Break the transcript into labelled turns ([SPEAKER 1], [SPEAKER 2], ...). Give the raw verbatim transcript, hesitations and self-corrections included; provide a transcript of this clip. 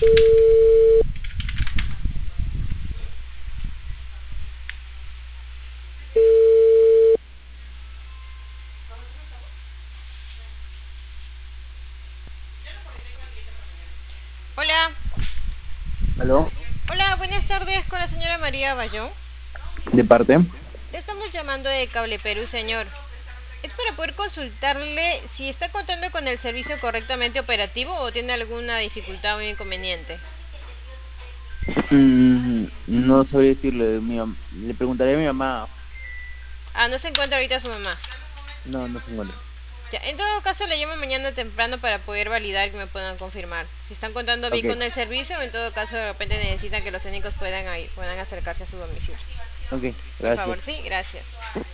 [SPEAKER 1] Hola.
[SPEAKER 2] ¿Aló?
[SPEAKER 1] Hola, buenas tardes con la señora María Bayón.
[SPEAKER 2] ¿De parte?
[SPEAKER 1] Le estamos llamando de Cable Perú, señor. Es para poder consultarle si está contando con el servicio correctamente operativo o tiene alguna dificultad o inconveniente.
[SPEAKER 2] Mm, no sabría decirle. Mi mam- le preguntaré a mi mamá.
[SPEAKER 1] Ah, no se encuentra ahorita su mamá.
[SPEAKER 2] No, no se encuentra.
[SPEAKER 1] Ya, en todo caso le llamo mañana temprano para poder validar que me puedan confirmar. Si están contando bien
[SPEAKER 2] Ok,
[SPEAKER 1] con el servicio o en todo caso de repente necesitan que los técnicos puedan, ahí, puedan acercarse a su domicilio.
[SPEAKER 2] ok,
[SPEAKER 1] Por favor,
[SPEAKER 2] gracias.
[SPEAKER 1] sí, gracias.